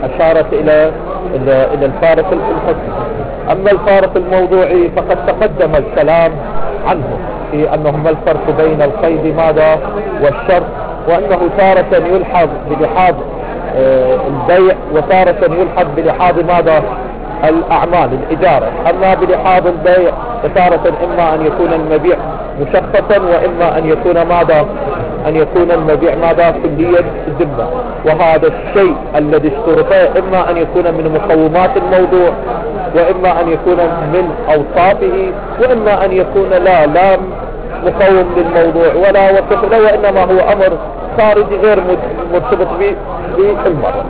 أشارت إلى الفارق الحكمي. أما الفارق الموضوعي فقد تقدم الكلام عنه في أنه ما الفرق بين القيد ماذا والشرط، وأنه تارة يلحظ بلحاظ البيع وتارة يلحظ بلحاظ ماذا الأعمال الإجارة. أما بلحاظ البيع فتارة إما أن يكون المبيع مشخصا وإما أن يكون ماذا أن يكون المبيع ماذا كليا الذمة. وهذا الشيء الذي اشترطه إما أن يكون من مقومات الموضوع وإما أن يكون من أوصافه وإما أن يكون لا مقوم للموضوع ولا وصف له وإنما هو أمر خارجي غير مرتبط بالمرة.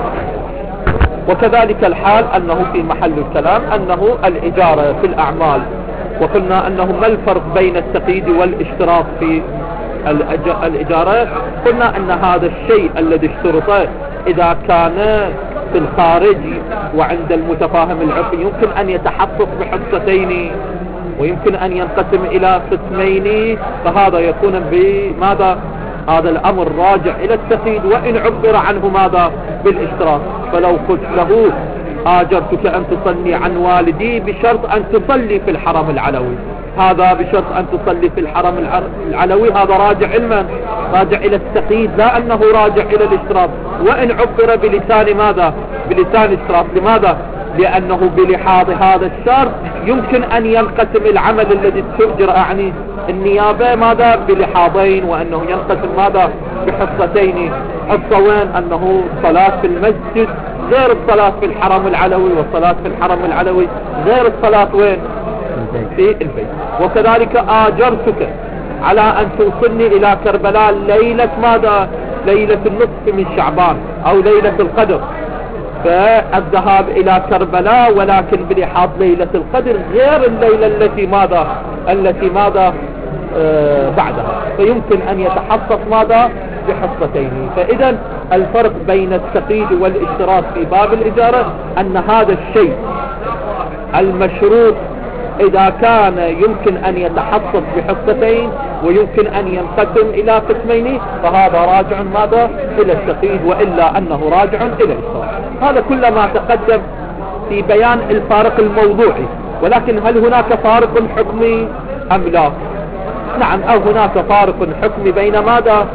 وكذلك الحال أنه في محل الكلام أنه الإجارة في الأعمال، وقلنا أنه ما الفرق بين التقييد والاشتراط في الإجارة. قلنا أن هذا الشيء الذي اشترطه إذا كان في الخارج وعند المتفاهم العرفي يمكن أن يتحقق بحصتين ويمكن أن ينقسم إلى قسمين، فهذا يكون بماذا هذا الأمر راجع إلى التقييد وإن عبر عنه ماذا بالاشتراط. فلو قلت له آجرتك أن تصلي عن والدي بشرط أن تصلي في الحرم العلوي، هذا بشرط أن تصلي في الحرم العلوي، هذا راجع علما راجع إلى التقييد لا أنه راجع إلى الاشتراط، وإن عبر بلسان ماذا بلسان الاشتراط. لماذا؟ لأنه بلحاظ هذا الشرط يمكن أن ينقسم العمل الذي تؤجر يعني النيابة ماذا بلحاظين، وأنه ينقسم ماذا بحصتين. حصة وين؟ أنه صلاة في المسجد غير الصلاة في الحرم العلوي، والصلاة في الحرم العلوي غير الصلاة وين في البيت. وكذلك آجرتك على أن توصلني إلى كربلاء ليلة ماذا ليلة النصف من شعبان أو ليلة القدر، فالذهاب إلى كربلاء ولكن بلحاظ ليلة القدر غير الليلة التي ماذا بعدها، فيمكن أن يتحقق ماذا بحصتين. فإذا الفرق بين التقييد والاشتراط في باب الإجارة أن هذا الشيء المشروط إذا كان يمكن أن يتحقق بحصتين ويمكن أن ينقسم إلى قسمين فهذا راجع ماذا إلى التقييد، وإلا أنه راجع إلى الاشتراط. هذا كل ما تقدم في بيان الفارق الموضوعي. ولكن هل هناك فارق حكمي أم لا؟ نعم، أو هناك فارق حكمي بين ماذا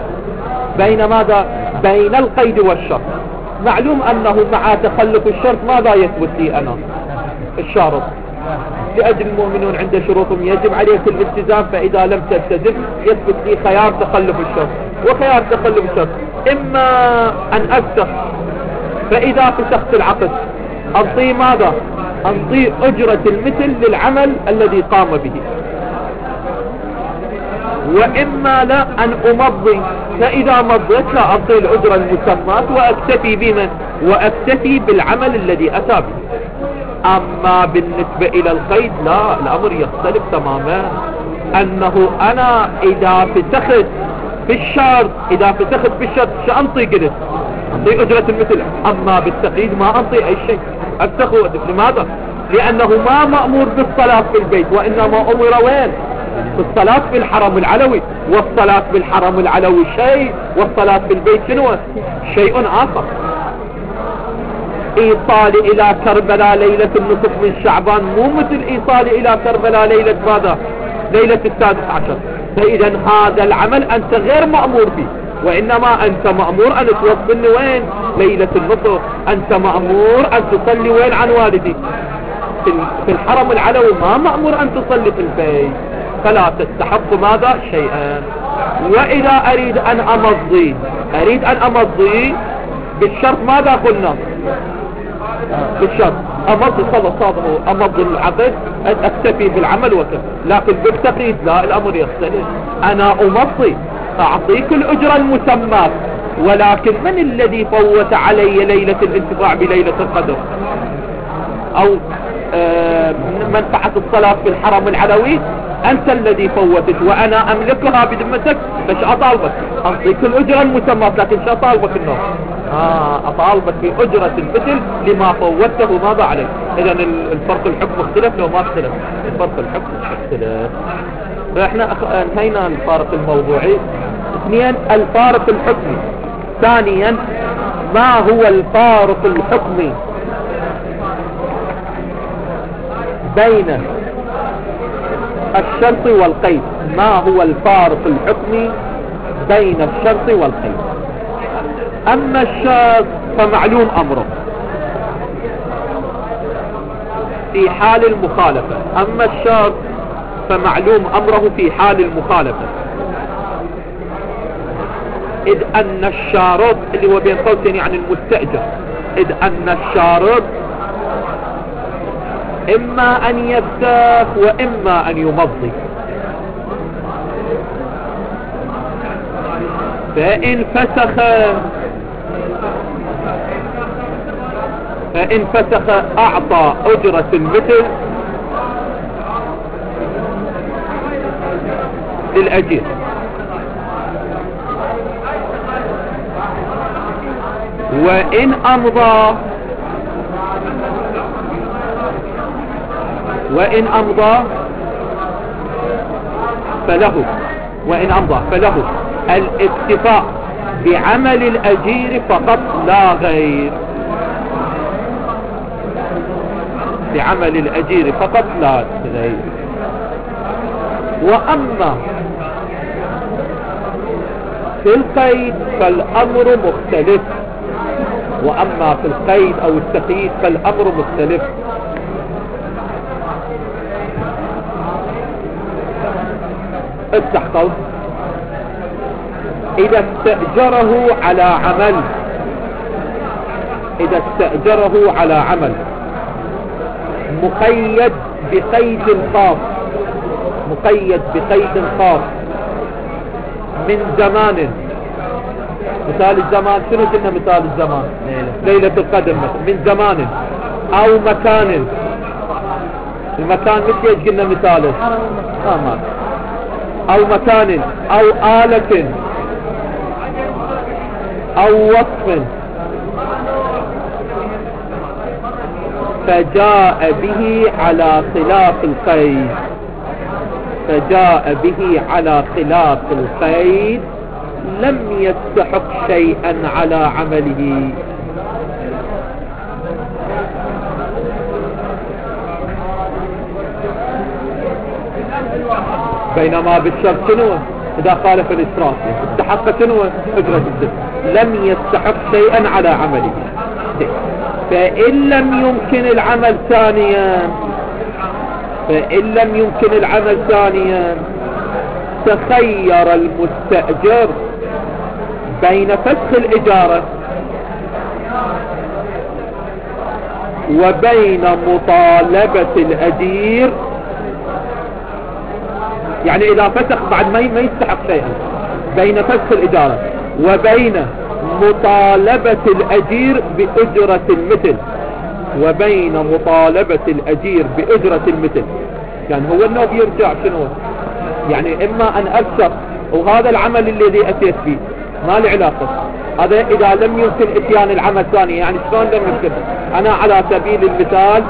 بين القيد والشرط. معلوم أنه مع تخلف الشرط ماذا يثبت لي أنا الشارط؟ لأجل المؤمنون عند شروطهم يجب عليك الالتزام، فإذا لم تلتزم يثبت لي خيار تخلف الشرط. وخيار تخلف الشرط إما أن أفسخ، فإذا فسخت العقد أنطي ماذا أنطي أجرة المثل للعمل الذي قام به، وإما لا أن أمضي، فإذا مضيت لا أنطي الأجرة المسمات وأكتفي بمن وأكتفي بالعمل الذي أتى به. أما بالنسبة إلى القيد لا، الأمر يختلف تماما، أنه أنا إذا فتخت بالشرط سأنطي قلت أنطي أجرة المثل. أما بالتقييد ما أنطي أي شيء، أفتخ وأدف. لماذا؟ لأنه ما مأمور بالصلاة في البيت، وإنما أمر وين بالصلاة في الحرم العلوي، والصلاة في الحرم العلوي شيء والصلاة في البيت شنو شيء آخر. إيصال إلى كربلاء ليلة النصف من شعبان مو مثل إيصال إلى كربلاء ليلة ماذا ليلة 16. فإذا هذا العمل أنت غير مأمور به، وإنما أنت مأمور أن توصلني وين ليلة النصف. أنت مأمور أن تصلي وين عن والدي في الحرم العلوي، ما مأمور أن تصلي في البيت، فلا تستحق ماذا شيئا. وإذا أريد أن أمضي بالشرط ماذا قلنا بالشرط أمضي العقد أكتفي بالعمل وكذا. لكن بالتقييد لا، الأمر يختلف. أنا أمضي أعطيك الأجرة المسمى، ولكن من الذي فوت علي ليلة الانتفاع بليلة القدر أو منفعة الصلاة في الحرم العلوي؟ أنت الذي فوتت وأنا أملكها بذمتك، فش أطالبك؟ أعطيك الأجرة المسمى، لكن شو أطالبك النوم؟ أطالبك بأجرة المثل لما فوته ماذا عليك. إذن الفرق الحكم اختلف لو ما اختلف، الفرق الحكم اختلف. فإحنا انهينا الفارق الموضوعي. اثنين الفارق الحكمي. ثانيا ما هو الفارق الحكمي بين الشرط والقيد؟ ما هو الفارق الحكمي بين الشرط والقيد؟ اما الشرط فمعلوم امره في حال المخالفة، اما الشرط فمعلوم امره في حال المخالفة، اذ ان الشارط اللي هو بين قوسين يعني المستأجر، اذ ان الشارط اما ان يفسخ واما ان يمضي. فان فسخ اعطى اجرة المثل للاجير، وان امضى فله الاكتفاء بعمل الاجير فقط لا غير، بعمل الاجير فقط لا غير. واما في القيد فالامر مختلف، واما في القيد او التقييد فالامر مختلف. افتح قوس: اذا استأجره على عمل مقيد بقيد خاص من زمان. مثال الزمان شنو قلنا؟ مثال الزمان ليلة القدر من زمان او مكان. المكان مثل ايش قلنا مثاله؟ او مكان او آلة او وصف، فجاء به على خلاف القيد لم يستحق شيئا على عمله. بينما بالشرط شنو؟ اذا خالف الاشراط استحق شنو؟ اجرة الدم، لم يستحق شيئا على عمله. فإن لم يمكن العمل ثانيا تخير المستأجر بين فسخ الإجارة وبين مطالبة الأجير. يعني إذا فسخ بعد ما يستحق شيئا، بين فسخ الإجارة وبين مطالبة الأجير بأجرة المثل، كان هو انه بيرجع شنو؟ يعني اما ان افسخ وهذا العمل الذي اتيت فيه ما له علاقة، هذا اذا لم يمكن اتيان العمل الثاني. يعني شلون لم يمكن؟ انا على سبيل المثال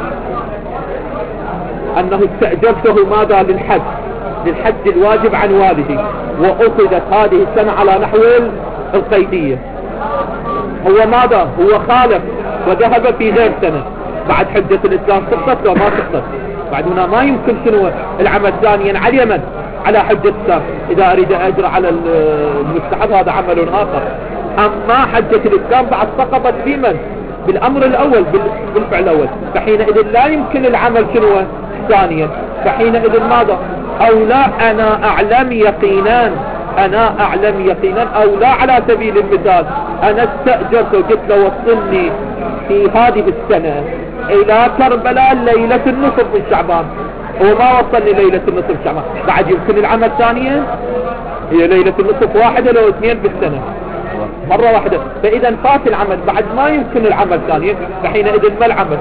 انه استأجرته ماذا؟ للحج الواجب عن والدي، واخذت هذه السنة على نحو القيدية. هو ماذا؟ هو خالف وذهب في غير سنة، بعد حجة الإسلام سقطت لو ما سقطت؟ بعد هنا ما يمكن شنو العمل ثانيا على اليمن على حجة الإسلام. إذا أريد أجر على المستحب هذا عمل آخر. أما حجة الإسلام بعد سقطت في من؟ بالأمر الأول، بالفعل الأول. فحينئذ لا يمكن العمل شنو ثانيا. فحينئذ ماذا؟ أو لا أنا أعلم يقينا أو لا. على سبيل المثال أنا استأجرت وقلت له وصلني في هذه السنة إلى كربلاء ليلة النصف من شعبان، وما وصلني ليلة النصف شعبان، بعد يمكن العمل ثانيا؟ هي ليلة النصف واحدة لو اثنين بالسنة مرة واحدة. فإذا فات العمل بعد ما يمكن العمل ثانيا، فحينئذ ما العمل؟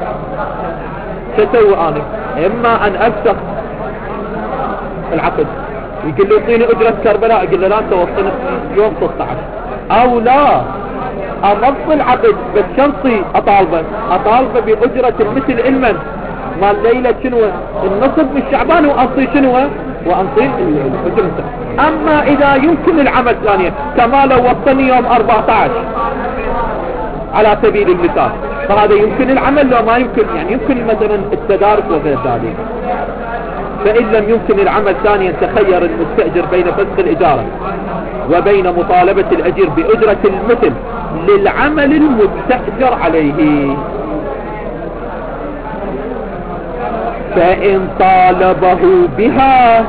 شسوي أنا؟ إما أن أفسخ العقد، يقول له اعطيني اجرة كربلاء، يقول له لا انت وصلت يوم 16، او لا امضي العقد بس شرطي اطالبه باجرة المثل علما مال ليلة شنو النصف من شعبان، وانطي شنو وانطي الاجرة. اما اذا يمكن العمل ثانية كما لو وصلني يوم 14 على سبيل المثال، فهذا يمكن العمل لو ما يمكن، يعني يمكن مثلا التدارك وغير ذلك. فإن لم يمكن العمل ثانيا تخير المستأجر بين فسخ الإجارة وبين مطالبة الأجير بأجرة المثل للعمل المستأجر عليه. فإن طالبه بها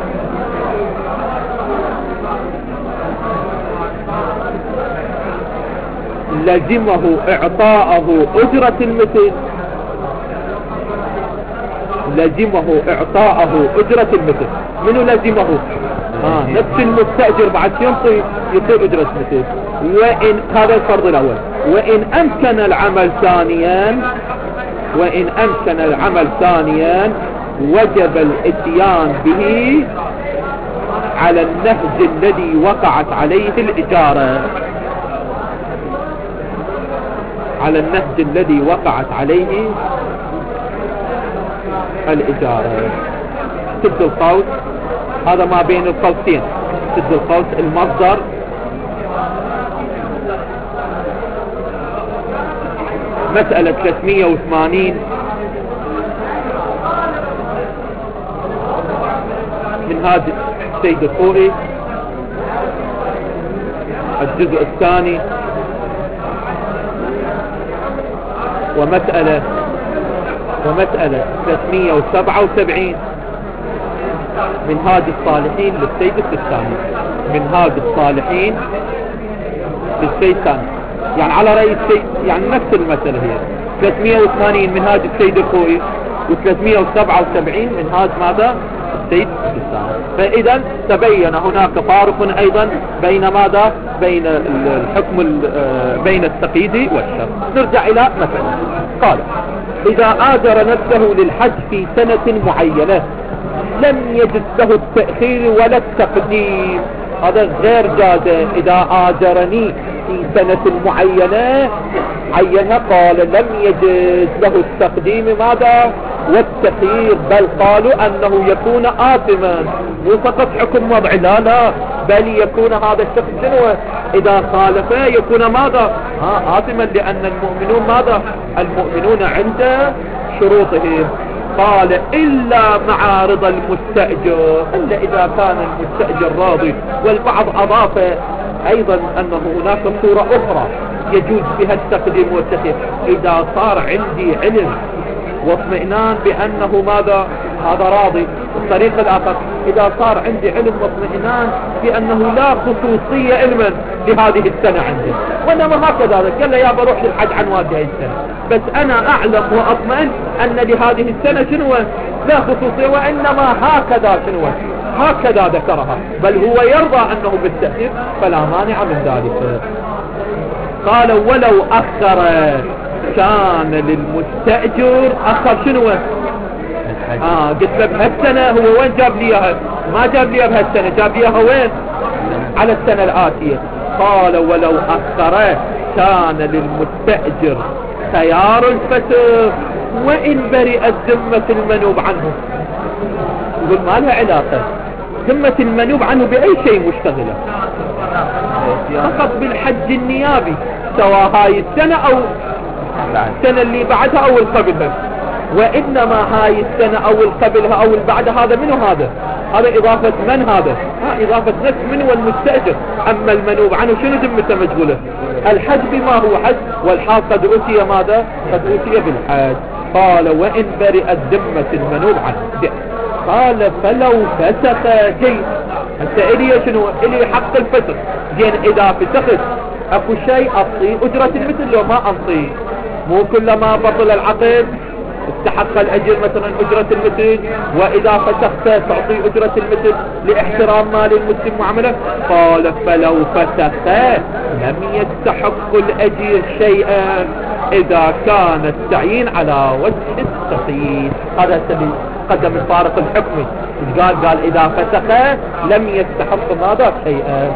لزمه إعطاءه أجرة المثل، لزمه إعطاءه أجرة المثل. منو لزمه؟ نفس المستأجر بعد ينطي يصير أجرة مثل. وإن هذا الفرض الأول. وإن أمكن العمل ثانيا، وإن أمكن العمل ثانيا وجب الاتيان به على النهج الذي وقعت عليه الإجارة، على النهج الذي وقعت عليه الإجارة. سد القوس هذا ما بين القوسين، سد القوس المصدر مسألة 380 من هذا السيد الخوري الجزء الثاني، ومسألة 377 من هاد الصالحين للسيد الثاني، من هاد الصالحين للسيد الثاني، يعني على رأي السيد، يعني نفس المسألة هي 380 من هاد السيد الخوئي و377 من هاد ماذا السيد الثاني. فإذا تبين هناك فارق أيضا بين ماذا، بين الحكم بين التقييد والشرط. نرجع إلى مثلا قال: إذا آجر نفسه للحج في سنة معينة لم يجد له التأخير ولا التقديم، هذا غير جاز. إذا آجرني في سنة معينة عينها، قال لم يجد له التقديم ماذا والتخيير، بل قالوا أنه يكون آثما، مو فقط حكم وضع، لا بل يكون هذا الشخص شنو إذا خالف يكون ماذا آثما، لأن المؤمنون ماذا المؤمنون عند شروطهم. قال إلا مع رضا المستأجر، إلا إذا كان المستأجر راضي. والبعض أضاف أيضا أنه هناك صورة أخرى يجوز بها التقديم والتأخير، إذا صار عندي علم واطمئنان بأنه ماذا هذا راضي. الطريق الآخر إذا صار عندي علم واطمئنان بأنه لا خصوصية علما لهذه السنة عندي، وإنما هكذا قال يا بروح للحج عن هذه السنة، بس أنا أعلم وأطمئن أن لهذه السنة شنو لا خصوصية، وإنما هكذا شنو هكذا ذكرها، بل هو يرضى أنه بالتأخير فلا مانع من ذلك. قال ولو أخر كان للمستأجر أخر شنو قلت له بهالسنة، هو وين جاب لي اياها؟ ما جاب لي بهالسنة، جاب لي اياها وين؟ على السنة الآتية. قال ولو أخر كان للمستأجر خيار الفتح وإن برئت ذمة المنوب عنه. يقول ما لها علاقة ذمة المنوب عنه بأي شيء مشتغلة، فقط بالحج النيابي، سواء هاي السنة أو السنة اللي بعدها أو القبلها. وإنما هاي السنة أو القبلها أو البعدها هذا منه، هذا إضافة من، هذا إضافة نفس من والمستأجر. أما المنوب عنه شنو ذمته مشغولة؟ الحج بما هو حج، والحال قد أتي ماذا؟ قد أتي بالحج. قال وإن برئت ذمة المنوب عنه. قال فلو فسخ شيء، انت إلي شنو إلي حق الفسخ، زين إذا فسخت أكو شيء أعطي أجرة المثل لو ما أعطي، مو كلما بطل العقد استحق الأجر مثلا أجرة المثل، وإذا فسخت تعطي أجرة المثل لاحترام مال المسلم معاملة. قال فلو فسخ لم يستحق الأجر شيئا إذا كان التعيين على وجه التقييد. هذا سبيل قدم الفارق الحكمي، قال إذا فسخ لم يستحق ماذا شيئا،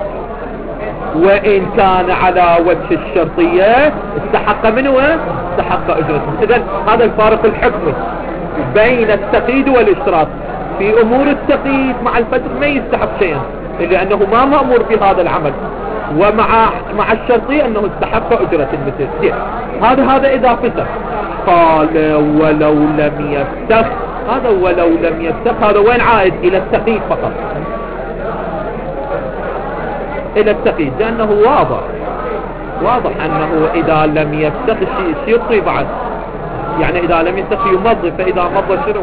وإن كان على وجه الشرطية استحق منه استحق أجرته. إذن هذا الفارق الحكمي بين التقييد والاشتراط. في أمور التقييد مع الفتح ما يستحق شيئا لأنه ما مأمور بهذا العمل، مع الشرطية أنه استحق أجرة المثل. هذا إذا فسخ. قال ولو لم يفسخ، هذا ولو لم يفسخ هذا وين عائد؟ إلى التقييد فقط، إلى التقييد، لأنه واضح أنه إذا لم يفسخ يبقي بعد، يعني إذا لم يفسخ يمضي، فإذا مضى شنو؟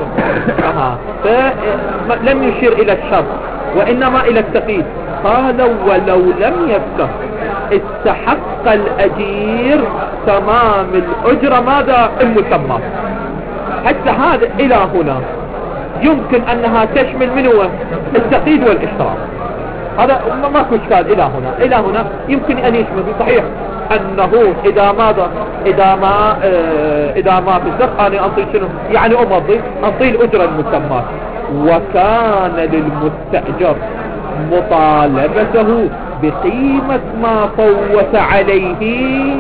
فلم يشير إلى الشرط وإنما إلى التقييد. قال ولو لم يفسخ استحق الأجير تمام الأجرة ماذا؟ المسمى. حتى هذا إلى هنا يمكن أنها تشمل من هو التقييد والاشتراك، هذا ماكو إشكال. إلى هنا يمكن أن يشمل. صحيح أنه إذا ما فسخ أنا أنطي شنو؟ يعني أنطي الأجرة المسمى. وكان للمستأجر مطالبته بقيمة ما فوت عليه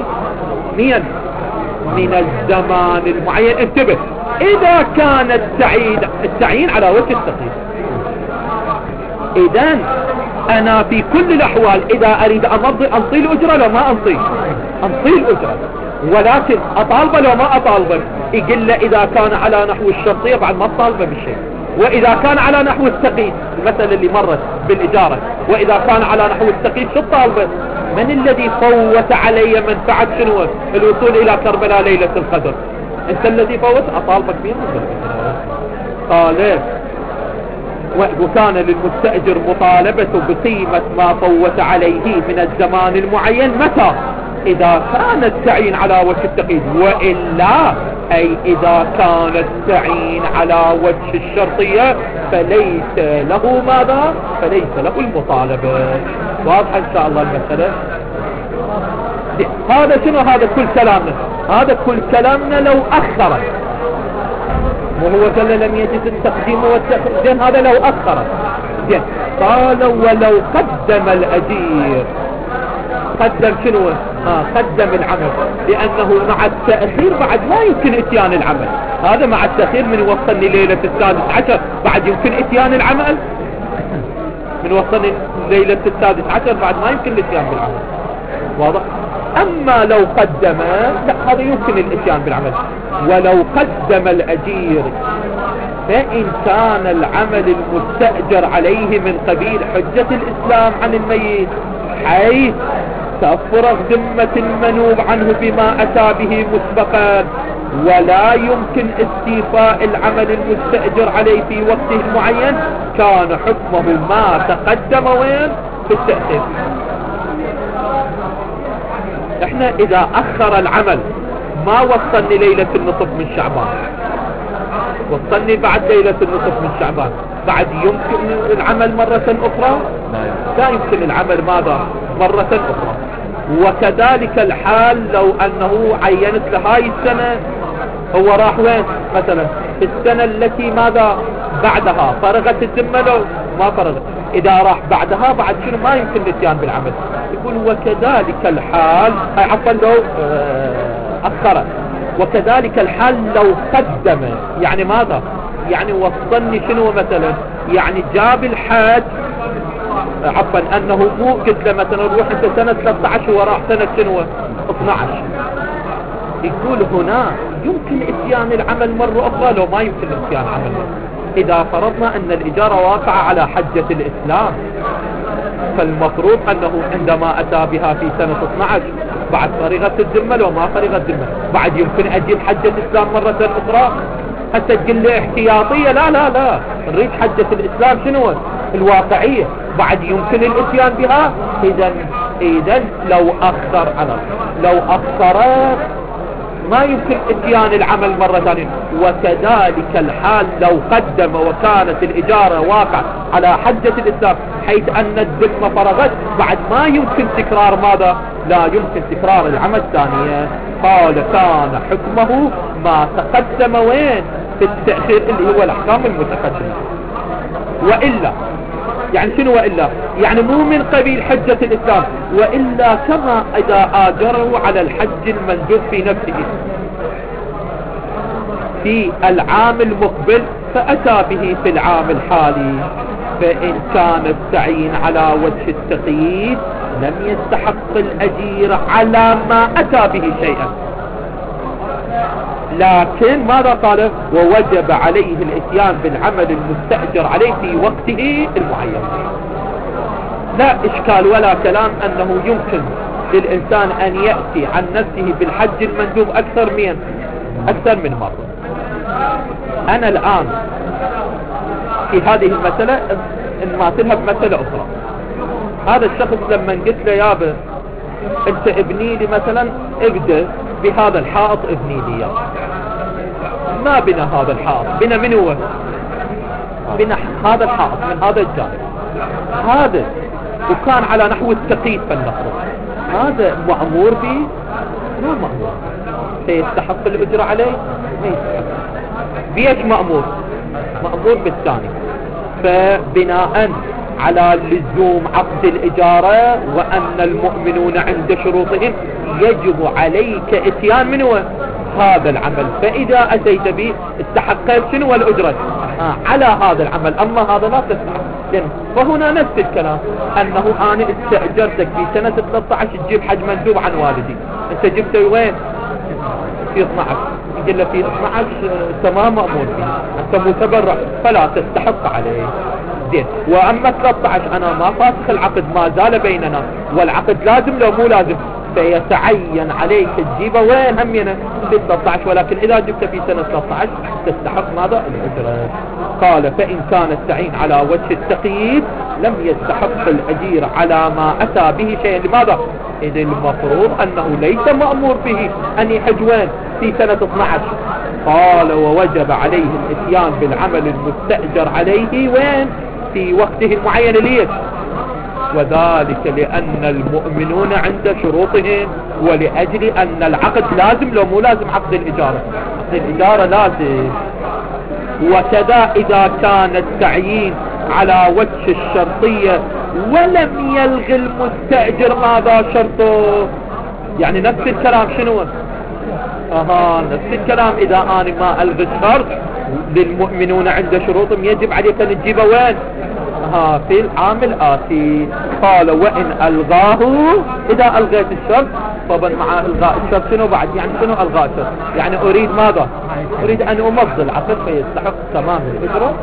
من الزمان المعين. انتبه، إذا كان التعيين على وجه التقييد، إذن أنا في كل الأحوال إذا أريد أنطي الأجرة لو ما أنطي الأجرة، ولكن أطالبه لو ما أطالبه. يقول له إذا كان على نحو الشرطية بعد ما أطالبه بالشيء، وإذا كان على نحو التقييد المثل اللي مرت بالإجارة، وإذا كان على نحو التقييد شو طالبه؟ من الذي فوت علي منفعة شنو؟ الوصول إلى كربلاء ليلة القدر. أنت الذي فوت، أطالبك بيه. قال وكان للمستأجر مطالبته بقيمة ما فوت عليه من الزمان المعين. متى؟ إذا كان التعيين على وجه التقييد، وإلا أي إذا كان التعيين على وجه الشرطية فليس له ماذا؟ فليس له المطالبة. واضح إن شاء الله المسألة؟ هذا شنو؟ هذا كل كلامنا لو أخرت، وهو قال لم يجد التقديم والتأخير. هذا لو أخرت. قال ولو قدم الأجير، قدم شنو؟ قدم العمل، لأنه مع التأخير بعد ما يمكن اتيان العمل. هذا مع التأخير من وصلني ليلة 16 بعد يمكن اتيان العمل، من وصلني ليلة 16 بعد ما يمكن الاتيان بالعمل. واضح؟ أما لو قدم لا، هذا يمكن الاتيان بالعمل. ولو قدم الأجير فإن كان العمل المستأجر عليه من قبيل حجة الإسلام عن الميت، حيث تفرغ ذمة المنوب عنه بما أتى به مسبقا، ولا يمكن استيفاء العمل المستأجر عليه في وقته المعين، كان حكمه ما تقدم وين؟ في التأخير. احنا اذا اخر العمل ما وصلني ليلة النصف من شعبان، وصلني بعد ليلة النصف من شعبان، بعد يمكن العمل مرة اخرى؟ لا يمكن العمل ماذا؟ مرة اخرى. وكذلك الحال لو انه عينت لهاي السنة، هو راح وين مثلا السنة التي ماذا بعدها؟ فرغت الذمة لو ما فرغت؟ اذا راح بعدها بعد شنو ما يمكن الاتيان بالعمل. يقول وكذلك الحال، عفوا لو اخرت، وكذلك الحال لو قدم، يعني ماذا؟ يعني وصلني شنو مثلا؟ يعني جاب الحاج، عفوا انه مو قلت له مثلا روح انت سنة 13 وراح سنة شنو 12. يقول هنا يمكن اتيان العمل مرة اخرى لو ما يمكن اتيان عمل مرة. اذا فرضنا ان الاجارة واقعة على حجة الاسلام، فالمفروض انه عندما اتى بها في سنة 12 بعد فرغت الذمة لو ما فرغت الذمة بعد يمكن اجيب حجة الاسلام مرة اخرى. حتى تقول لي احتياطية، لا نريد حجة الاسلام شنو الواقعية، بعد يمكن الاتيان بها. اذا لو اخرت ما يمكن اتيان العمل مرة ثانية. وكذلك الحال لو قدم وكانت الإجارة واقع على حجة الإسلام، حيث أن الذمة فرغت، بعد ما يمكن تكرار ماذا؟ لا يمكن تكرار العمل ثانية. قال كان حكمه ما تقدم وين؟ في التأخير اللي هو الأحكام المتقدمة. وإلا يعني شنو وإلا؟ يعني مو من قبيل حجة الإسلام، وإلا كما إذا آجره على الحج المندوب في نفسه في العام المقبل فأتى به في العام الحالي، فإن كان التعيين على وجه التقييد لم يستحق الأجير على ما أتى به شيئا، لكن ماذا قال؟ ووجب عليه الاتيان بالعمل المستأجر عليه في وقته المعين. لا إشكال ولا كلام أنه يمكن للإنسان أن يأتي عن نفسه بالحج المندوب أكثر من مرة. أنا الآن في هذه المسألة نماثلها بمسألة أخرى. هذا الشخص لما قلت له يابا أنت ابني لي مثلا، ابدأ بهذا الحائط ابني لي، ما بنا هذا الحائط، بنا من هو؟ بنا هذا الحائط من هذا الجانب، هذا وكان على نحو التقييد فلنفرض، هذا مأمور به؟ ما مأمور. سيستحق الأجرة عليه؟ ما يستحق. بيش مأمور؟ مأمور بالثاني. فبناء على لزوم عقد الإجارة وأن المؤمنون عند شروطهم يجب عليك اتيان منه هذا العمل، فإذا أتيت به استحقت شنو الأجرة على هذا العمل، أما هذا لا تستحق. فهنا نفس الكلام، أنه أنا استأجرتك في سنة 13 تجيب حج مندوب عن والدي، أنت جبته وين؟ في 12. يقول له في 12 تمام مأمور فيه، أنت متبرع فلا تستحق عليه. زين. وأما 13 أنا ما فاسخ العقد، ما زال بيننا والعقد لازم لو مو لازم، فيتعين عليك تجيبه وين همينه في 13، ولكن إذا جبت في سنة 13 تستحق ماذا؟ الأجرة. قال فإن كانت تعين على وجه التقييد لم يستحق الأجير على ما أتى به شيئا. لماذا؟ إذ المفروض أنه ليس مأمور به أن يحج وين؟ في سنة 12. قال ووجب عليه الاتيان بالعمل المستأجر عليه وين؟ في وقته المعين. ليش؟ وذلك لأن المؤمنون عند شروطهم، ولأجل أن العقد لازم لو مو لازم عقد الإجارة، عقد الإجارة لازم. وكذا إذا كان التعيين على وجه الشرطية ولم يلغي المستأجر ماذا شرطه، يعني نفس الكلام شنو؟ نفس الكلام، إذا أنا ما ألغي الشرط للمؤمنون عند شروطهم يجب عليك أن تجيبه وين؟ في العام الآتي. قال وإن ألغاه، إذا ألغيت الشرط طبعا مع إلغاء الشرط شنو بعد؟ يعني شنو ألغاء الشرط؟ يعني أريد ماذا؟ أريد أن أمضي العقد فيستحق تمام الأجرة.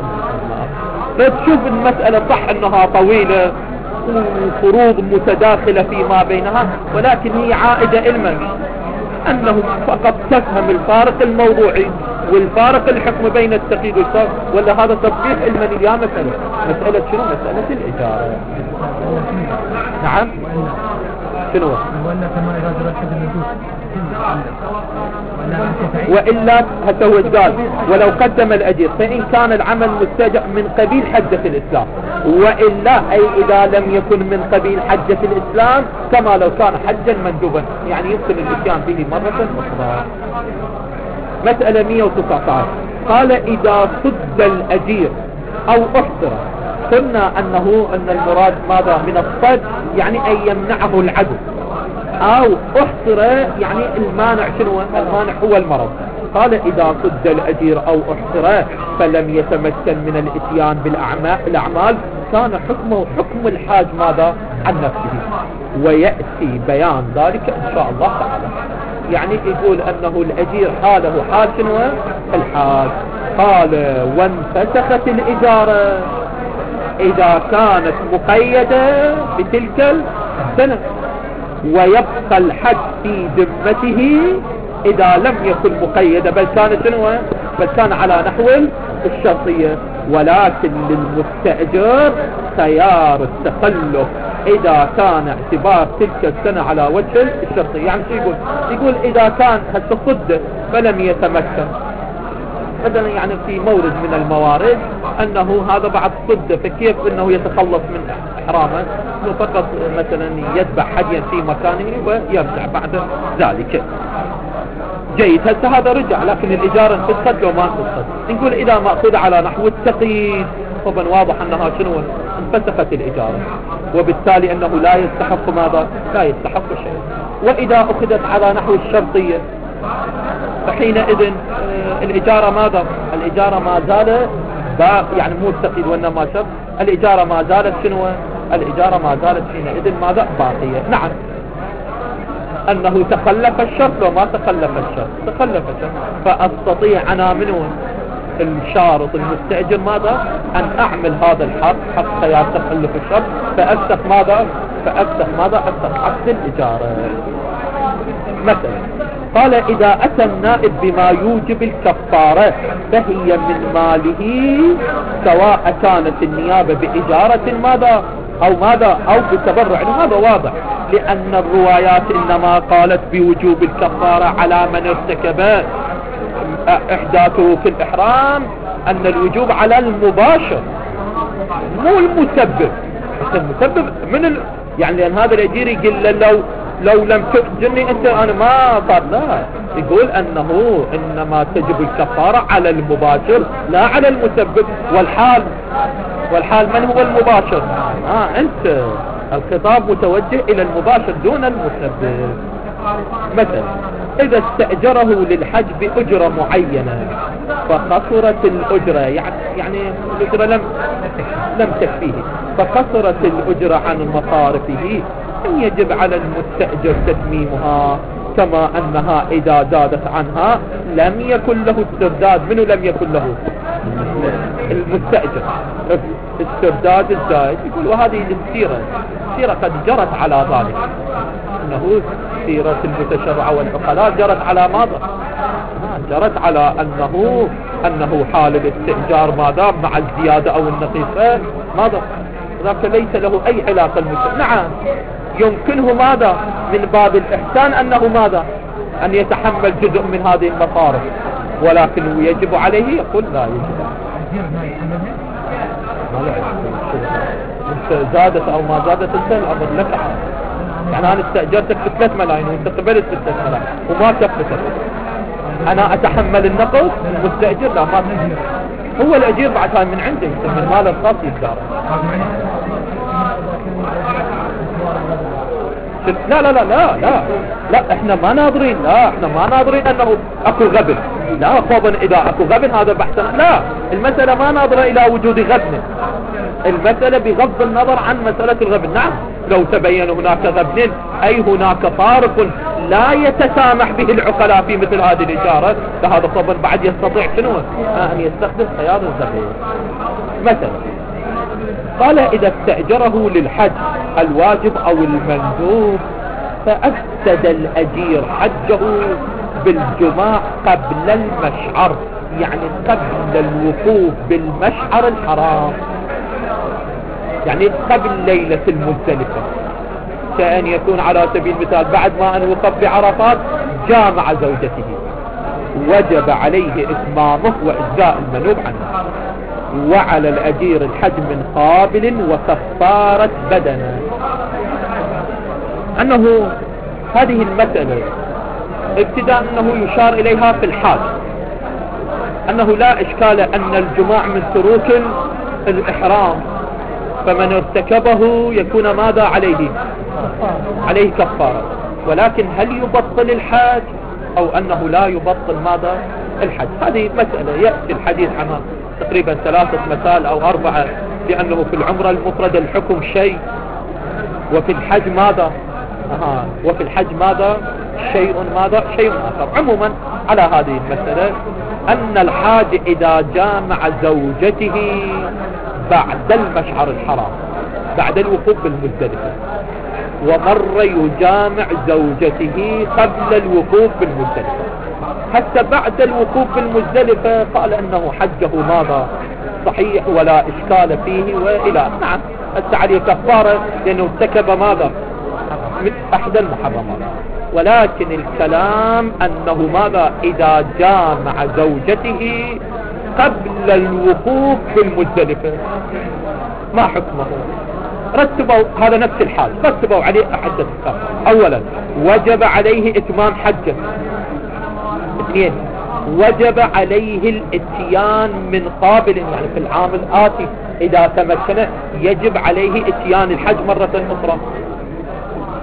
فتشوف المسألة صح أنها طويلة وفروض متداخلة فيما بينها، ولكن هي عائدة علما أنه فقط تفهم الفارق الموضوعي والفارق الحكم بين التقييد والشرط، ولا هذا تطبيق علما يا مسألة شنو؟ مسألة الإجارة. نعم شنو؟ وإلا حتى هو قال ولو قدم الأجير فإن كان العمل مستأجر من قبيل حجة الإسلام، وإلا أي إذا لم يكن من قبيل حجة الإسلام كما لو كان حجا مندوبا، يعني يمكن الاتيان به مرة أخرى. مسألة 119 قال إذا صد الأجير أو أحصر. قلنا أن المراد ماذا من الصد؟ يعني أن يمنعه العدو، أو أحصر يعني المانع شنو؟ المانع هو المرض. قال إذا صد الأجير أو أحصر فلم يتمكن من الاتيان بالأعمال كان حكمه حكم الحاج ماذا؟ عن نفسه، ويأتي بيان ذلك إن شاء الله تعالى. يعني يقول أنه الأجير حاله حال شنو؟ الحاج. قال وانفسخت الإجارة إذا كانت مقيدة بتلك السنة، ويبقى الحج في ذمته إذا لم يكن مقيدة بل كان شنو؟ بل كان على نحو الشرطية. ولكن للمستأجر خيار التخلف إذا كان اعتبار تلك السنة على وجه الشرطية. يعني شو يقول؟ يقول إذا كان هالتصد فلم يتمكن مثلا، يعني في مورد من الموارد أنه هذا بعد صد، فكيف أنه يتخلص من إحرامه؟ أنه فقط مثلا يذبح حديا في مكانه ويرجع بعد ذلك. جيد، هسه هذا رجع، لكن الإجارة انفسخت لو ما انفسخت. نقول إذا مأخوذ على نحو التقييد طبعا واضح أنها شنو؟ انفسخت الإجارة، وبالتالي أنه لا يستحق ماذا؟ لا يستحق شيء. وإذا أخذت على نحو الشرطية فحينئذ الإجارة ماذا؟ الإجارة ما زال يعني مو التقييد وإنما شرط، الإجارة ما زالت شنو؟ الإجارة ما زالت حينئذ ماذا باقية. نعم أنه تخلف الشرط، لو ما تخلف الشرط تخلف الشرط، فأستطيع أنا منه الشارط المستأجر ماذا أن أعمل هذا الحق حق خيار تخلف الشرط، فأفتح ماذا أفتح عقد الإجارة. مثلا قال إذا أتى النائب بما يوجب الكفارة فهي من ماله، سواء كانت النيابة بإجارة ماذا أو بتبرع. هذا واضح، لأن الروايات إنما قالت بوجوب الكفارة على من ارتكب إحداثه في الإحرام، أن الوجوب على المباشر مو المسبب. المسبب من يعني لأن هذا الأجير يقول لو لم تؤجرني أنت أنا ما صار، لا، يقول أنه إنما تجب الكفارة على المباشر لا على المسبب. والحال من هو المباشر؟ أنت، الخطاب متوجه إلى المباشر دون المسبب. مثلا إذا استأجره للحج بأجرة معينة فقصرت الأجرة، يعني الأجرة لم تكفيه، فقصرت الأجرة عن مصارفه، يجب على المستأجر تتميمها، كما أنها إذا زادت عنها لم يكن له استرداد. منه لم يكن له؟ المستأجر. استرداد الزائد يقول وهذه السيرة قد جرت على ذلك، أنه سيرة المتشرعة والعقلاء جرت على ماذا؟ جرت على أنه حال الاستئجار ماذا مع الزيادة أو النقيصة ماذا، ذاك ليس له أي علاقة المستأجر. نعم يمكنه ماذا من باب الإحسان أنه ماذا أن يتحمل جزء من هذه المصارف، ولكن يجب عليه يقول لا يجب انت زادت او ما زادت انت الامر لك. يعني انا استأجرتك ب 3 ملايين وانت قبلت ب 3 ملايين وما كفتك، انا اتحمل النقص؟ المستأجر لا، ما هو الاجير بعد هاي من عنده من مال الخاص يقدر. لا لا لا لا لا لا احنا ما ناظرين، انه اكو غبن، لا خوضا اذا اكو غبن هذا بحثنا، لا، المسألة ما ناظرة الى وجود غبن، المسألة بغض النظر عن مسألة الغبن. نعم لو تبين هناك غبن اي هناك فارق لا يتسامح به العقلاء في مثل هذه الإجارة، فهذا طبعا بعد يستطيع شنو ان يستخدم خيار الزبير. مثلا قال إذا استأجره للحج الواجب أو المندوب فأفسد الأجير حجه بالجماع قبل المشعر، يعني قبل الوقوف بالمشعر الحرام، يعني قبل ليلة المزدلفة، كأن يكون على سبيل المثال بعد ما أن وقف بعرفات جامع زوجته، وجب عليه إتمامه وإجزاء المنوب عنه، وعلى الأجير الحج من قابل وكفارة بدنه. أنه هذه المسألة ابتداء أنه يشار إليها في الحاج، أنه لا إشكال أن الجماع من تروك الإحرام، فمن ارتكبه يكون ماذا عليه كفارة، ولكن هل يبطل الحج أو أنه لا يبطل ماذا الحج؟ هذه مسألة يأتي الحديث عنها تقريبا 3 مسائل أو 4، لأنه في العمرة المفرد الحكم شيء، وفي الحج ماذا وفي الحج ماذا شيء آخر. عموما على هذه المسألة أن الحاج إذا جامع زوجته بعد المشعر الحرام بعد الوقوف بالمزدلفة، ومر يجامع زوجته قبل الوقوف بالمزدلفة، حتى بعد الوقوف بالمزدلفة قال أنه حجه ماذا صحيح ولا إشكال فيه وإلى. نعم عليه كفارة لأنه ارتكب ماذا من أحدى المحرمات، ولكن الكلام أنه ماذا إذا جامع زوجته قبل الوقوف بالمزدلفة ما حكمه؟ رتبوا هذا نفس الحال، رتبوا عليه أحد الكفار. أولا وجب عليه إتمام حجه، 2 وجب عليه الاتيان من قابل، يعني في العام الآتي إذا تمكن يجب عليه اتيان الحج مرة أخرى.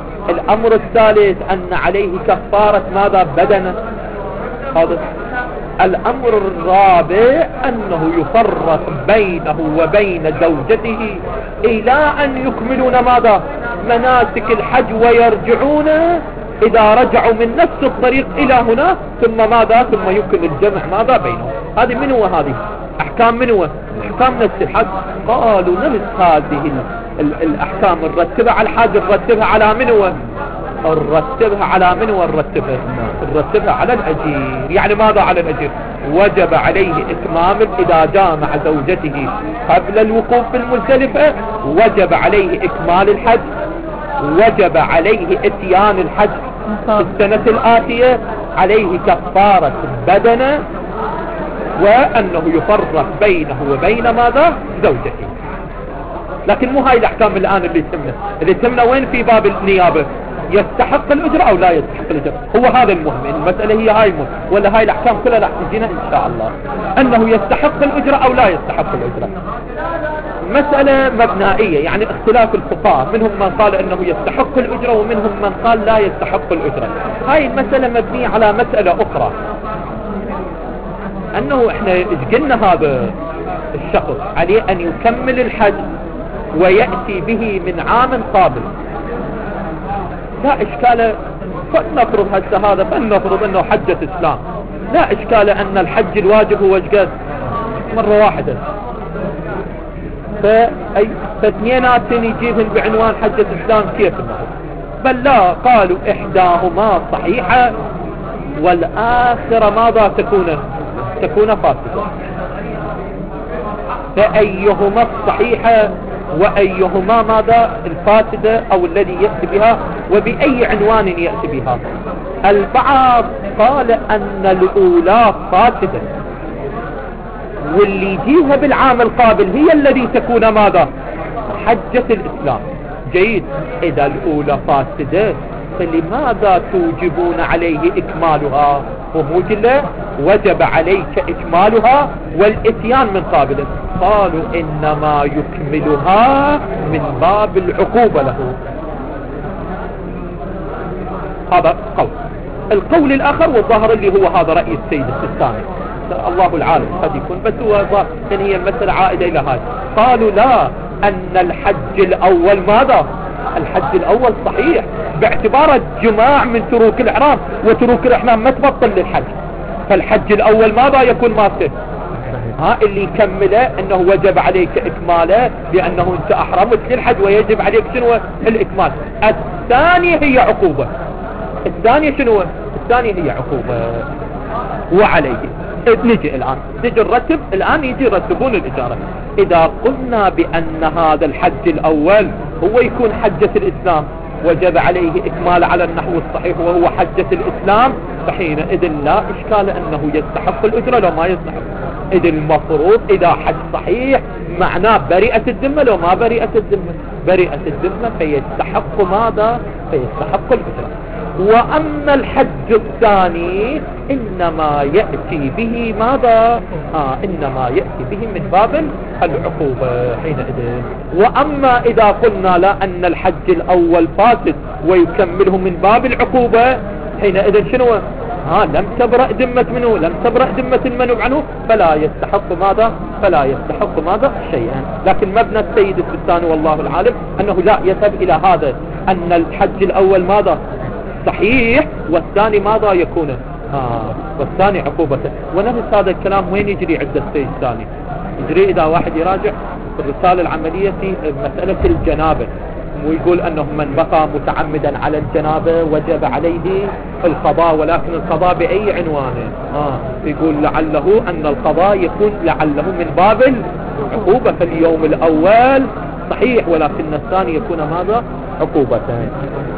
الأمر الثالث أن عليه كفارة ماذا بدنه، هذا الأمر الرابع أنه يفرق بينه وبين زوجته إلى أن يكملون ماذا؟ مناسك الحج ويرجعون إذا رجعوا من نفس الطريق إلى هنا ثم ماذا؟ ثم يمكن الجمع ماذا بينهم. هذه من هو؟ هذه أحكام من هو؟ أحكام نفس الحج. قالوا نفس هذه الأحكام نرتبها على الحاج نرتبها على من هو؟ نرتبها على من هو؟ نرتبها على الأجير. يعني ماذا على الأجير؟ وجب عليه إتمام إذا جامع زوجته قبل الوقوف في المزدلفة وجب عليه إكمال الحج، وجب عليه اتيان الحج في السنة الآتية، عليه كفارة بدنه، وأنه يفرق بينه وبين ماذا؟ زوجته. لكن مو هاي الأحكام الآن اللي تمنا وين في باب النيابة؟ يستحق الأجرة أو لا يستحق الأجرة؟ هو هذا المهم. المسألة هي هاي المهم، ولا هاي الأحكام كلها راح تجينا إن شاء الله أنه يستحق الأجرة أو لا يستحق الأجرة. مسألة مبنائية، يعني اختلاف الفقهاء، منهم من قال أنه يستحق الأجرة ومنهم من قال لا يستحق الأجرة. هاي المسألة مبنية على مسألة أخرى، أنه إحنا قلنا هذا الشخص عليه أن يكمل الحج ويأتي به من عام قابل، لا إشكال. فلنفرض هسه هذا، فلنفرض أنه حجة إسلام، لا إشكال أن الحج الواجب هو جد مرة واحدة، فاثنينات يجيبهن بعنوان حجة إسلام كيف النهر؟ بل لا، قالوا إحداهما صحيحة والآخرة ماذا تكون فاسدة. فأيهما الصحيحة وأيهما ماذا الفاسدة أو الذي يأتي بها، وبأي عنوان يأتي بها؟ البعض قال أن الأولى فاسدة واللي يجيها بالعام القابل هي الذي تكون ماذا؟ حجة الإسلام. جيد، إذا الأولى فاسدة فلماذا توجبون عليه إكمالها؟ وموجلة وجب عليك إكمالها والإتيان من قابل. قالوا إنما يكملها من باب العقوبة له. هذا قول. القول الآخر والظاهر اللي هو هذا رأي السيد السيستاني، الله العالم قد يكون، بس هو ظاهر هي المسألة عائدة إلى هذا. قالوا لا، أن الحج الأول ماذا؟ الحج الأول صحيح باعتبار الجماع من تروك الإحرام، وتروك الإحرام ما تبطل للحج، فالحج الأول ماذا يكون ماسه؟ اللي يكمله أنه وجب عليك إكماله لأنه أنت أحرمت للحج ويجب عليك شنو؟ الإكمال. الثانية هي عقوبة. الثانية شنو؟ الثانية هي عقوبة وعليه. نجي الآن نجي نرتب، الآن يجي يرتبون الإجارة. إذا قلنا بأن هذا الحج الأول هو يكون حجة الإسلام وجب عليه إكمال على النحو الصحيح وهو حجة الإسلام، فحينئذ لا إشكال أنه يستحق الأجرة لو ما يستحق. إذ المفروض إذا حج صحيح معناه بريئة الذمة، لو ما بريئة الذمة بريئة الذمة فيستحق ماذا؟ فيستحق الأجرة. وأما الحج الثاني إنما يأتي به ماذا؟ إنما يأتي به من باب العقوبة حينئذ. وأما إذا قلنا لا، أن الحج الأول فاسد ويكمله من باب العقوبة، حينئذ شنو؟ لم تبرأ ذمة منه، لم تبرأ ذمة المنوب عنه، فلا يستحق ماذا؟ فلا يستحق ماذا؟ شيئا. لكن مبنى السيد السيستاني والله العالم أنه لا، يذهب إلى هذا، أن الحج الأول ماذا؟ صحيح، والثاني ماذا يكون؟ والثاني عقوبته. ونفس هذا الكلام وين يجري عند السيد الثاني؟ يجري إذا واحد يراجع الرسالة العملية في مسألة الجنابة، ويقول أنه من بقى متعمدا على الجنابة وجب عليه القضاء، ولكن القضاء بأي عنوان؟ يقول لعله أن القضاء يكون لعله من باب العقوبة، فاليوم الأول صحيح ولكن الثاني يكون ماذا؟ عقوبتين.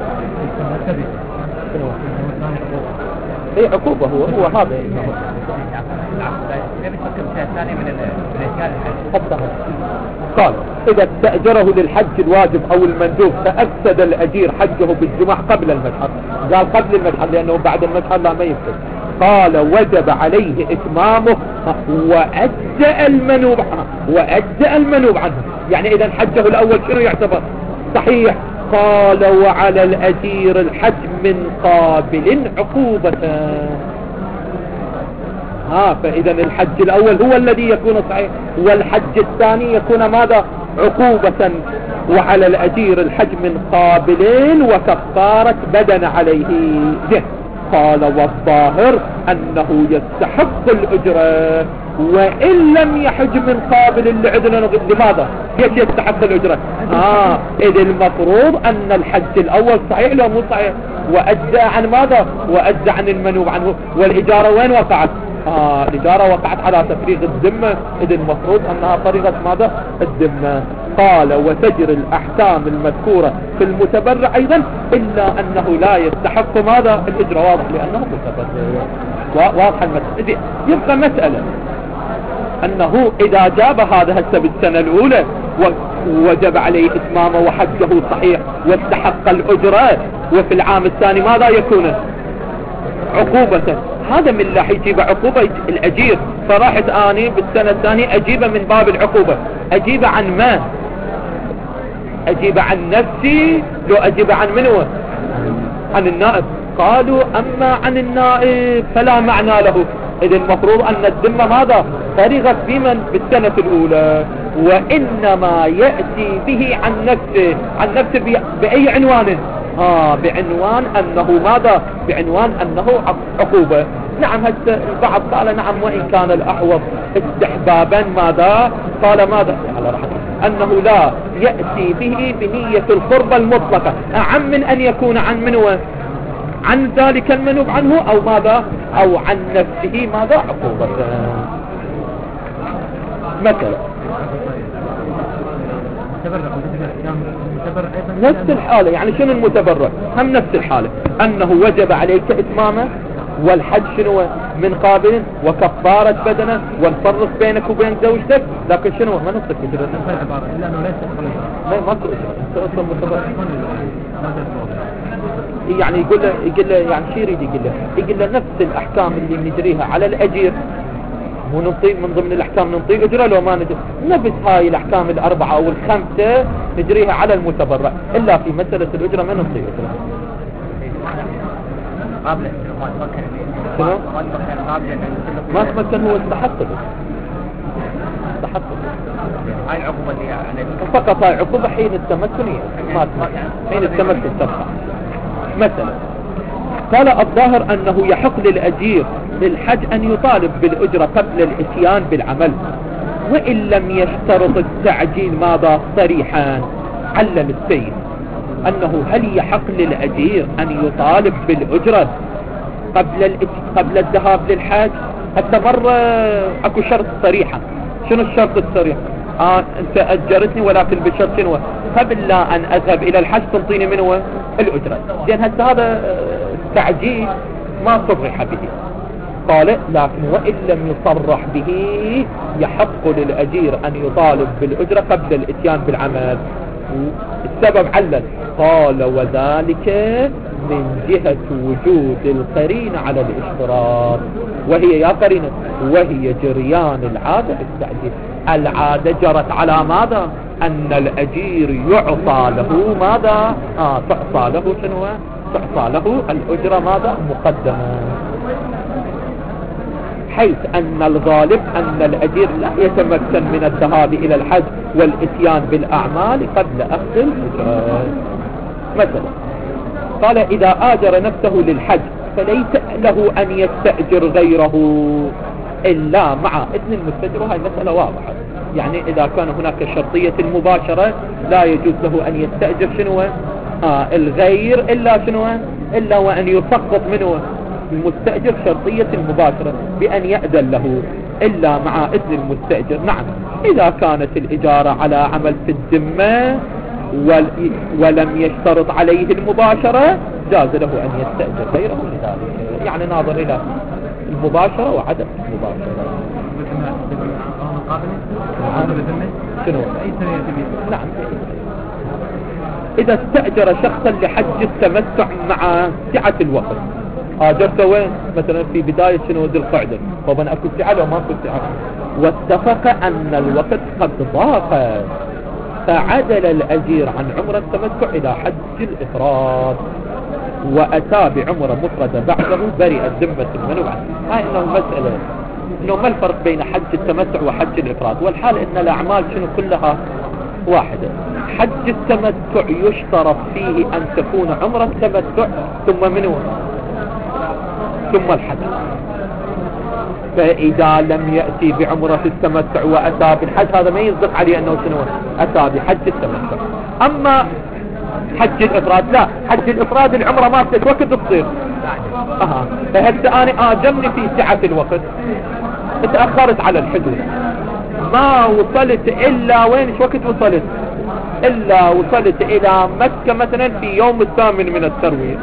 اي عقوبة هو هذا قال إذا استأجره للحج الواجب أو المندوب فأفسد الأجير حجه بالجماع قبل المشهد. قال قبل المشهد لأنه بعد المشهد لا ما يفسد. قال وجب عليه إتمامه وأجزأ المنوب عنه. يعني إذا حجه الأول شنو يعتبر؟ صحيح. قال وعلى الأجير الحج من قابل عقوبة. فإذا الحج الأول هو الذي يكون صحيح، والحج الثاني يكون ماذا؟ عقوبة. وعلى الأجير الحج من قابل وكفارة بدن عليه جه. قال والظاهر أنه يستحق الأجرة وإن لم يحج من قابل لعذر. لماذا؟ ليش يستحق الأجرة؟ إذ المفروض أن الحج الأول صحيح لو مو صحيح، وأجزى عن ماذا؟ وأجزى عن المنوب عنه. والإجارة وين وقعت؟ الإجارة وقعت على تفريغ الذمة، إذ المفروض أنها فريغة ماذا؟ الذمة. قال وتجري الأحكام المذكورة في المتبرع أيضا إلا أنه لا يستحق ماذا؟ الإجرة. واضح لأنه متبرع. واضح المسألة. يبقى مسألة أنه إذا جاب هذا هسه بالسنة الأولى وجب عليه إتمامه وحجه صحيح واستحق الأجرة، وفي العام الثاني ماذا يكون؟ عقوبة. هذا من اللي حيجيب عقوبة الأجير. فراحت آني بالسنة الثانية أجيب من باب العقوبة. أجيب عن ما؟ أجيب عن نفسي لو أجيب عن منه؟ عن النائب. قالوا أما عن النائب فلا معنى له. إذا المفروض أن الذمة ماذا؟ فرغت بمن؟ بالسنة الأولى. وإنما يأتي به عن نفسه. عن نفسه بأي عنوان؟ بعنوان أنه ماذا؟ بعنوان أنه عقوبة. نعم هسه البعض قال نعم وإن كان الأحوط استحبابا ماذا؟ قال ماذا؟ على راحته أنه لا يأتي به بنية القربة المطلقة أعم من أن يكون عن منه؟ عن ذلك المنوب عنه أو ماذا؟ أو عن نفسه ماذا؟ عقوبة. مثلا نفس الحالة. يعني شنو المتبرع؟ هم نفس الحالة، أنه وجب عليك إتمامه والحج شنو؟ من قابل وكفارة بدنه والفرق بينك وبين زوجتك. لكن شنو؟ ما نصك إجرة. ما ماكو إجرة. أصلا متبرع. يعني يقول له يعني شو يريد يقول له نفس الأحكام اللي نجريها على الأجير مو ننطي من ضمن الأحكام ننطي أجرة لو ما نجري نفس هاي الأحكام الأربعة أو الخمسة نجريها على المتبرع، إلا في مسألة الأجرة ما ننطي أجرة. ما تمكن هو استحق هاي العقوبة اللي يعني فقط هاي عقوبة حين التمكن ما تمكن. حين التمكن تبقى. مثلا قال الظاهر أنه يحق للأجير للحج أن يطالب بالأجرة قبل الإتيان بالعمل وإن لم يشترط التعجيل ماذا؟ صريحا. علل السيد أنه هل يحق للأجير أن يطالب بالأجرة قبل الذهاب للحج؟ حتى مرة أكو شرط صريحة. شنو الشرط الصريح؟ أنت أجرتني ولكن بشرط شنو؟ قبل لا أن أذهب إلى الحج تنطيني منه الأجرة. لأن هذا التعجيل ما صرح به. قال لكن وإن لم يصرح به يحق للأجير أن يطالب بالأجرة قبل الإتيان بالعمل. السبب علل. قال وذلك من جهة وجود القرينة على الاشتراط، وهي يا قرينة وهي جريان العادة بالتعجيل. العادة جرت على ماذا؟ أن الأجير يعطى له ماذا؟ تعطى له شنو؟ تعطى له الأجرة ماذا؟ مقدمة. حيث أن الغالب أن الأجير لا يتمكن من الذهاب إلى الحج والإتيان بالأعمال قبل أخذ الأجرة. مثلا قال إذا آجر نفسه للحج فليس له أن يستأجر غيره إلا مع إذن المستأجر. وهي مسألة واضحة. يعني إذا كان هناك شرطية المباشرة لا يجوز له أن يستأجر شنو؟ الغير إلا شنو؟ إلا وأن يسقط منه المستأجر شرطية المباشرة بأن يأذن له إلا مع إذن المستأجر. نعم إذا كانت الإجارة على عمل في الذمة ولم يشترط عليه المباشرة جاز له أن يستأجر غيره لذلك. يعني ناظر إلى المباشرة وعدم المباشرة. شنو؟ نعم إذا استأجر شخصا لحج التمتع مع سعة الوقت. آجرته وين؟ مثلا في بداية شنو؟ ذي القعدة. طبعا أكو سعة لو ما أكو سعة. واتفق أن الوقت قد ضاق فعدل الأجير عن عمرة التمتع إلى حج الإفراد وأتى بعمرة مفردة بعده برئت ذمة المنوع. هاي إنه مسألة انه ما الفرق بين حج التمتع وحج الافراد، والحال ان الاعمال شنو كلها واحدة. حج التمتع يشترط فيه ان تكون عمرة التمتع ثم منه ثم الحج. فاذا لم يأتي بعمرة التمتع واتى بالحج هذا ما يصدق عليه انه شنو اتى بحج التمتع. اما حج الافراد لا، حج الافراد العمرة ما وقت تصير فهسه انا اجمني في سعة الوقت، اتأخرت على الحدود، ما وصلت الا وين ايش وقت وصلت، الا وصلت الى مكة مثلا في يوم 8 من التروية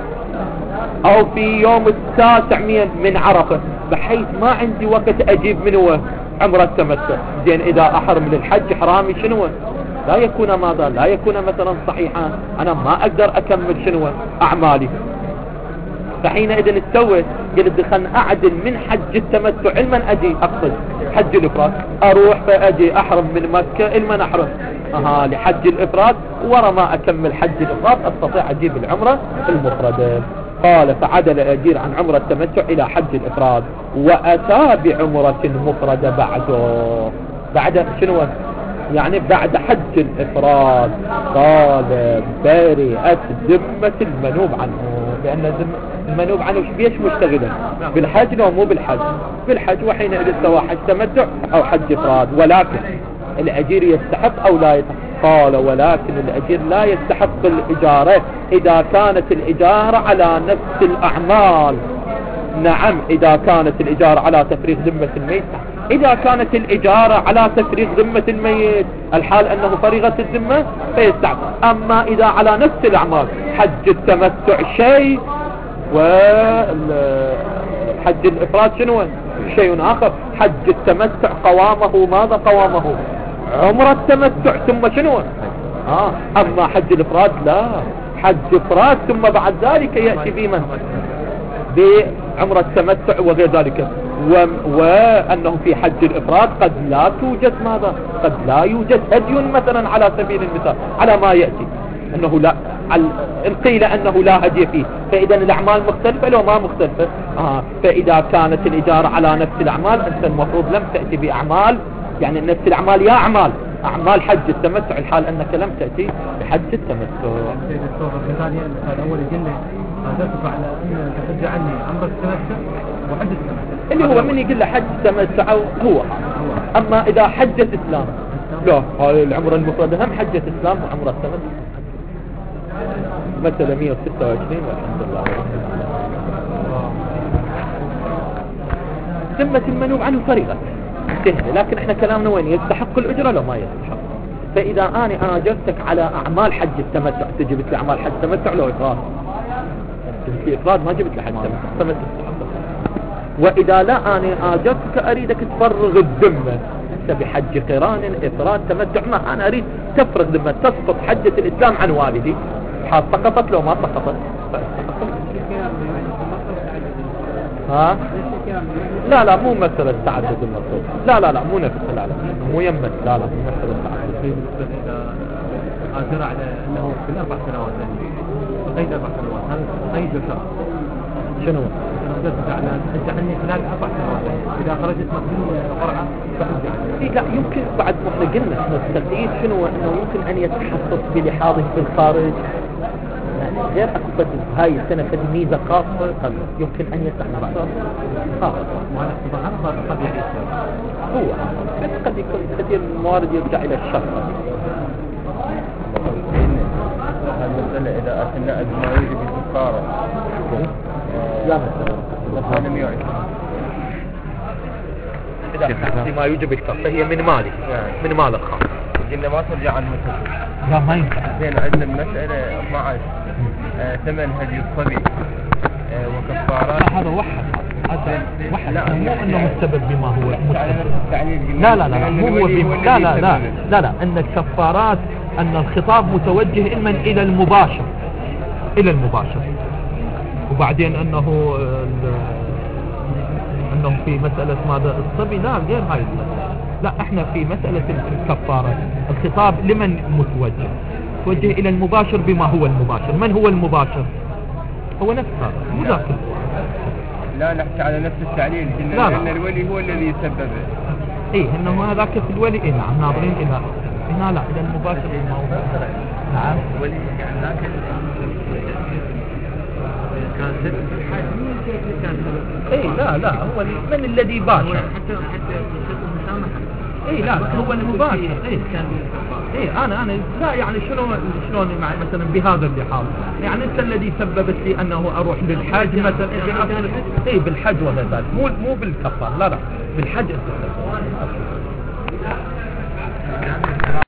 او في يوم 9 من عرفة، بحيث ما عندي وقت اجيب منه عمرة التمتع. زين اذا احرم للحج حرامي شنو لا يكون ماذا، لا يكون مثلا صحيحا، انا ما اقدر اكمل شنو اعمالي. فحينئذ استوت قلت دخلنا اعدل من حج التمتع علما اجي اقصد حج الافراد، اروح فاجي احرم من مكة علما احرم لحج الافراد، ورا ما اكمل حج الافراد استطيع اجيب العمرة المفردة. قال فعدل اجير عن عمرة التمتع الى حج الافراد واتى بعمرة مفردة بعد شنو يعني بعد حج الافراد. قال برئت ذمة المنوب عنه، لان المنوب عنه بيش مشتغلا بالحج لو مو بالحج وحينئذ سواء حج تمتع او حج افراد. ولكن الاجير يستحق او لا يستحق؟ قال ولكن الاجير لا يستحق الاجارة اذا كانت الاجارة على نفس الاعمال. نعم اذا كانت الاجارة على تفريغ ذمة الميت، اذا كانت الاجارة على تفريغ ذمة الميت الحال انه فرغت الذمة فيستحق. اما اذا على نفس الاعمال حج التمتع شيء وحج الافراد شنو شيء اخر. حج التمتع قوامه ماذا؟ قوامه عمرة التمتع ثم شنو اما حج الافراد لا، حج افراد ثم بعد ذلك يأتي بمن بعمرة التمتع وغير ذلك. وأنه في حج الإفراد قد لا توجد ماذا؟ قد لا يوجد هدي مثلا على سبيل المثال على ما يأتي أنه لا، إن قيل أنه لا هدي فيه فإذا الأعمال مختلفة لو ما مختلفة فإذا كانت الإجارة على نفس الأعمال أنت المفروض لم تأتي بأعمال يعني نفس الأعمال يا أعمال حج التمتع، الحال أنك لم تأتي بحج التمتع. الأول يقول أدرك على أن تحج عني عمرة التمتع وحج التمتع اللي هو من يقول له حج التمتع هو. أما إذا حجة إسلام لا، هاي العمرة المفردة هم حجة إسلام وعمرة التمتع. مثلا 126 والحمد لله. ذمة المنوب عنه فريضة لكن احنا كلامنا وين يستحق الأجرة لو ما يستحق. فإذا أنا أجرتك على أعمال حج التمتع تجبت لي أعمال حج التمتع لو إفراد، جبت لي إفراد ما جبت لي حج التمتع. وإذا لا أنا أجرتك أريدك تفرغ الذمة بحج قران إفراد تمتع، ما أنا أريد تفرغ ذمة تسقط حجة الإسلام عن والدي، حال سقطت لو ما سقطت لا مو مثل التعدد المطلوب، لا مو نفس لا مو يمت لا مو مثل التعدد. أجر على أنه في الأربع سنوات قيد 4 سنوات هل قيد شرط شنو؟ أجرت على حج عني خلال 4 سنوات إذا خرجت مقبول قرعة فحج عني. لا يمكن بعد ما احنا قلنا احنا التقييد شنو انه يمكن ان يتحقق بلحاظه في الخارج غير أكبر هاي السنة فدي ميزة خاصة يمكن أن يتحقق وهذا اختبار قد يعيش هو بس قد يكون كثير من الموارد يرجع إلى الشرط. المسألة إذا أثناء ما يجب الكفارة لا مثلا 120 إذا ما يجب الكفارة هي من مالك من مال الخاص قلنا ما ترجع عن المسألة. لا ما ينفع. زين عندنا مسألة 12 ثمن هدي الصبي وكفارات. لا هذا وحد لا مو انه السبب بما هو مستبد. لا مو هو لا ان الكفارات ان الخطاب متوجه علما الى المباشر وبعدين انه في مسألة ماذا الصبي لا غير هاي المسألة. لا احنا في مسألة الكفارات الخطاب لمن متوجه؟ توجه الى المباشر بما هو المباشر. من هو المباشر؟ هو نفسه مو ذاك لا نحكي على نفس التعليل، لا. لأن الولي هو الذي يسبب. ايه انه هذاك في الولي، إيه نعم ناظرين الى هنا، لا الى المباشر الموضوع. نعم ولي يعني لكن كان سبب الحج كان سبب. ايه لا هو من الذي باشر حتى يصير مسامحة. ايه لا هو المباشر. ايه كان ايه انا لا يعني شلون مع مثلا بهذا اللحاظ، يعني انت الذي سببت لي انه اروح للحج مثلا ايه بالحج ولا ذلك، مو بالكفار، لا بالحج انت سببت.